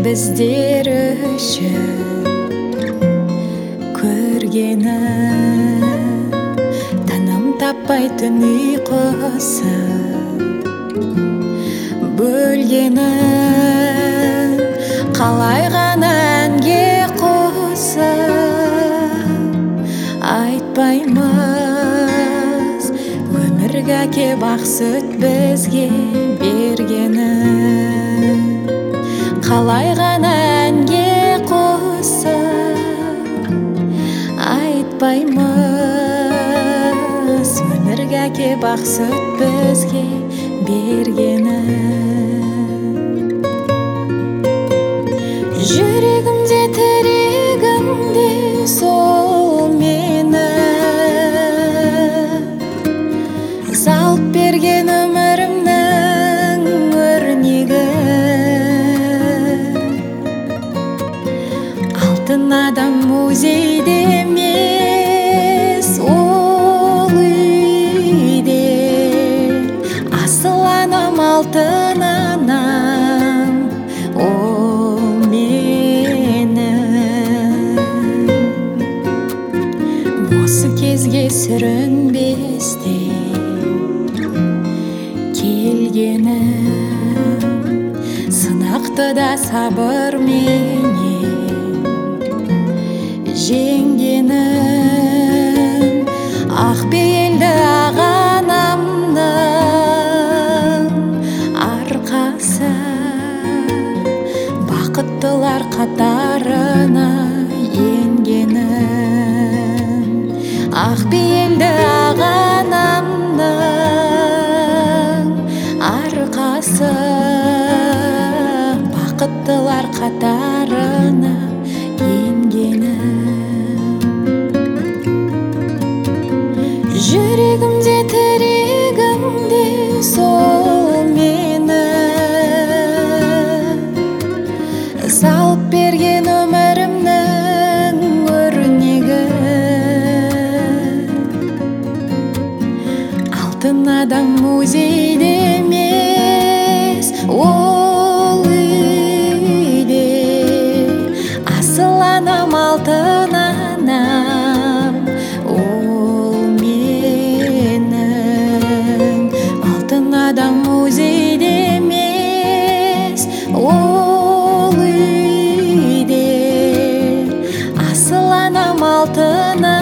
біздер үшін көргені таным таппайтын ұйқысы бөлгенін қалай ғана әнге қосып айтпаймыз өмірге әкеп ақ сүт бізге бергенін қалай ғана әнге қосып айтпаймыз өмірге әкеп ақ сүт бізге бергенін жүрегімде тірегімде сол мені салып берген өмірімнің өрнегі алтын адам музейде емес ол үйде асыл анам алтын анам ол менің осы кезге сүрінбестей келгенім сынақты да сабырменен жеңгенім ақ бейілді ақ анамның арқасы бақыттылар қатарына енгенім ақ бейілді ақ анамның арқасы бақыттылар қатарына енгенім жүрегімде тірегімде сол мені салып берген өмірімнің өрнегі алтын адам музейде емес ол үйде асыл анам алтын анам ол менің алтын адам музейде емес ол үйде асыл анам алтын